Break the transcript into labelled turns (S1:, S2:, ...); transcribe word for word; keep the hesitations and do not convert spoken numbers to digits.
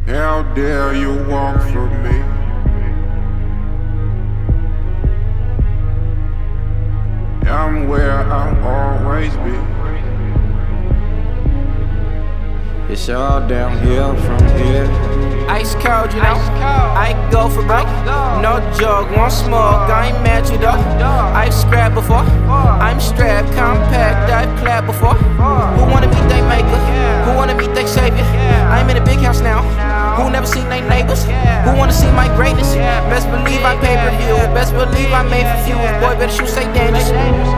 S1: How dare you walk from me? I'm where I'll always be. It's all downhill from here.
S2: Ice cold, you know. I go for broke. No joke, one smoke. I ain't mad you though. I've scrapped before. I'm strapped, compact. I've clapped before. Who wanna meet they maker? Who wanna meet they savior? I'm in a big house now. Who never seen they neighbors? Who wanna see my greatness? Best believe I pay per view. Best believe I made for views. Boy, better shoot say dangerous.